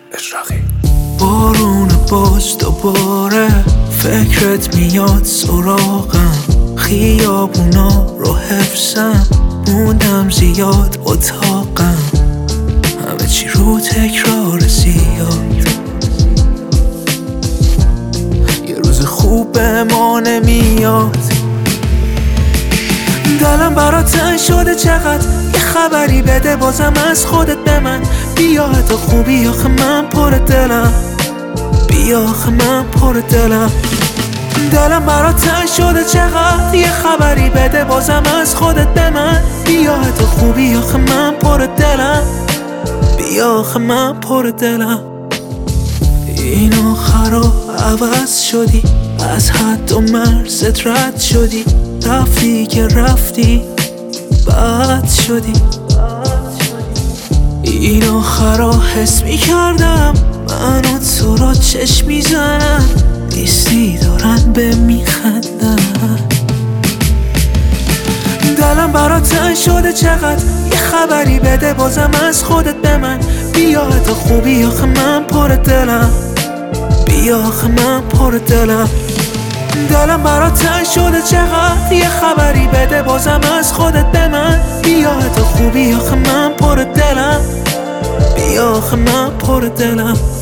اشراقی. بارون باز دوباره فکرت میاد سراغم، خیابونا رو حفظم، موندم زیاد اتاقم، همه چی رو تکرار زیاد. یه روز خوب به ما نمیاد، دلم برات تنگ شده چقدر، یه خبری بده بازم از خودت به من. بیا حتی خوبی آخه من پر دلم، بیا آخه من پر دلم. دلم برات تنگ شده چقدر، یه خبری بده بازم از خودت به من. بیا حتی خوبی آخه من پر دلم، بیا آخه من پر دلم. این آخرا عوض شدی، از حد و مرزت رد شدی، رفتی که رفتی بد شدی. این آخرا حس میکردم من و تو را چشم میزنن، نیستی دارن به میخندن. دلم برات تنگ شده چقدر، یه خبری بده بازم از خودت به من. بیا حتی خوبی آخه من پر دلم، بیا آخه من پر دلم. دلم برات تنگ شده چقدر، یه خبری بده بازم از خودت به من. بیا حتی خوبی آخه من پر دلم، بیا آخه من پر دلم.